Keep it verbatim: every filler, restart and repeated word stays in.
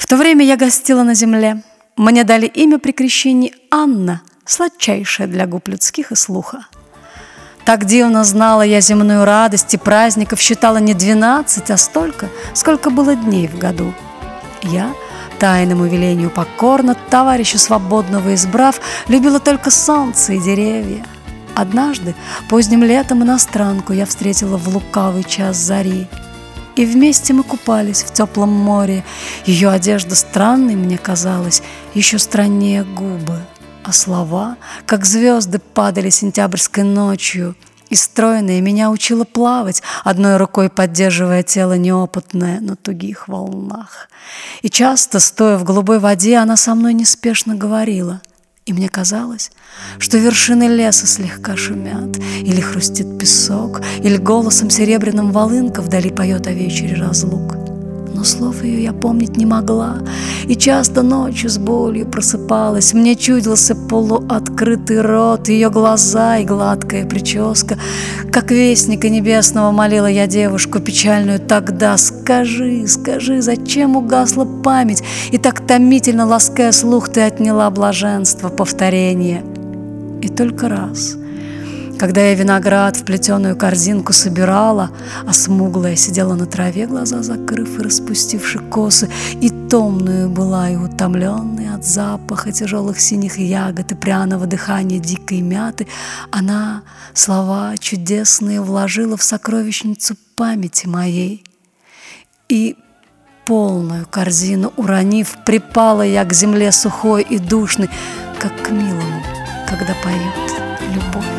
В то время я гостила на земле. Мне дали имя при крещении Анна, сладчайшее для губ людских и слуха. Так дивно знала я земную радость, и праздников считала не двенадцать, а столько, сколько было дней в году. Я, тайному велению покорно, товарища свободного избрав, любила только солнце и деревья. Однажды, поздним летом, иностранку я встретила в лукавый час зари. И вместе мы купались в теплом море. Ее одежда странной мне казалась, еще страннее губы. А слова, как звезды, падали сентябрьской ночью. И стройная меня учила плавать, одной рукой поддерживая тело неопытное на тугих волнах. И часто, стоя в голубой воде, она со мной неспешно говорила. И мне казалось, что вершины леса слегка шумят, или хрустит песок, или голосом серебряным волынка вдали поет о вечере разлук. Но слов ее я помнить не могла, и часто ночью с болью просыпалась. Мне чудился полуоткрытый рот, ее глаза и гладкая прическа. Как вестника небесного молила я девушку печальную тогда: скажи, скажи, зачем угасла память, и так томительно, лаская слух, ты отняла блаженство повторения. И только раз, когда я виноград в плетеную корзинку собирала, а смуглая сидела на траве, глаза закрыв и распустивши косы, и томную была, и утомленная от запаха тяжелых синих ягод и пряного дыхания дикой мяты, она слова чудесные вложила в сокровищницу памяти моей. И полную корзину уронив, припала я к земле сухой и душной, как к милому, когда поет любовь.